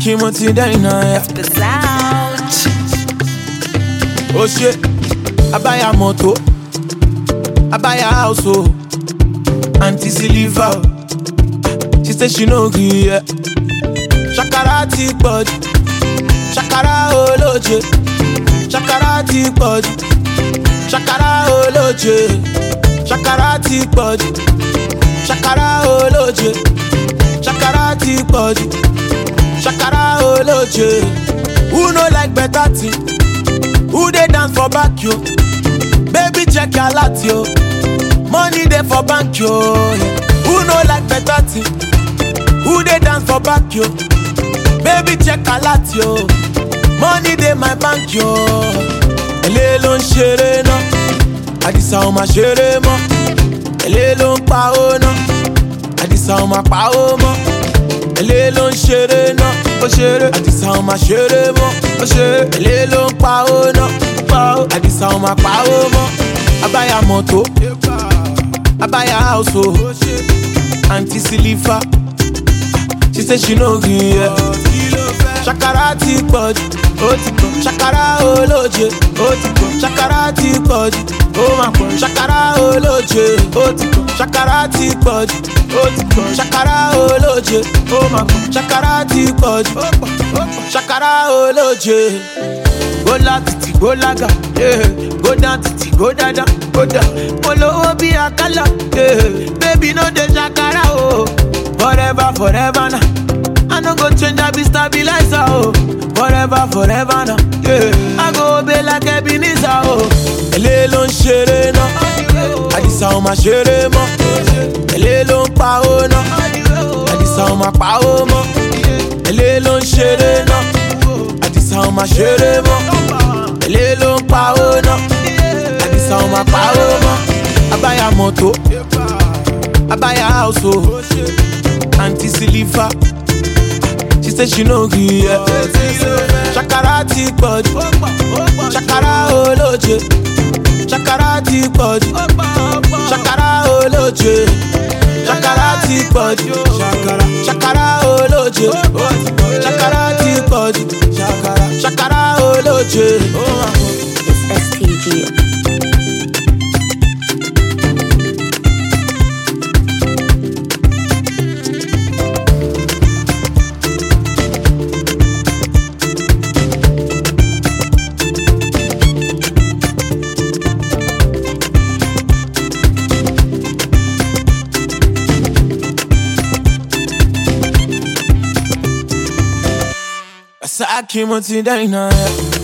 Saki Monty Dina. Oh shit, I buy a moto, I buy a house, oh. Auntie Siliva, she said she no agree, yeah. Shakara tea body, Shakara oloje, Shakara tea body, Shakara oloje, Shakara tea body, Shakara oloje, Shakara tea body, Shakara oloje. Who no like better thing? Who they dance for back yo? Baby check your lot yo. Money there for bank yo. Who no like better thing? Who they dance for back yo? Baby check your lot yo. Money there my bank yo. Elle l'on chere no. Adisa o ma chere mo. Elle l'on pa o no. Adisa o ma pa o mo. Elle l'on chere no. O chere. Adisa o ma chere mo. O chere. Elle l'on pa o no. Pa o. Adisa o ma pa o mo. I buy a moto, I buy a house, oh. Auntie Silifa, she said she no agree, yeah. Shakara tea body, oh tipo. Shakara oloje, oh tipo. Shakara tea body, oh my god. Shakara oloje, oh tipo. Shakara tea body, oh tipo. Shakara oloje, oh my god. Shakara tea body, Shakara oloje. Go la titi, go laga, yeah. Go down titi, go dada, go down. Polo obi akala, yeah. Baby no de Shakara, oh. Forever, forever now. I no go change, I be stabilizer, oh. Forever, forever now, yeah. I go obey like Ebenezer, oh. Elle l'on chere no. Adisa o ma chere mo. Elle l'on pa o no. Adisa o ma pa o mo. Elle l'on chere no. Adisa o ma chere mo. Elle l'on pa o no. Adisa o ma pa o mo. I buy a moto, I buy a house, oh. Auntie Silifa, she said she no agree, yeah. Shakara tea body, Shakara oloje, Shakara tea body, Shakara oloje, Shakara tea body, Shakara oloje, Shakara tea body, Shakara oloje. It's STG. Saki Monty Dina.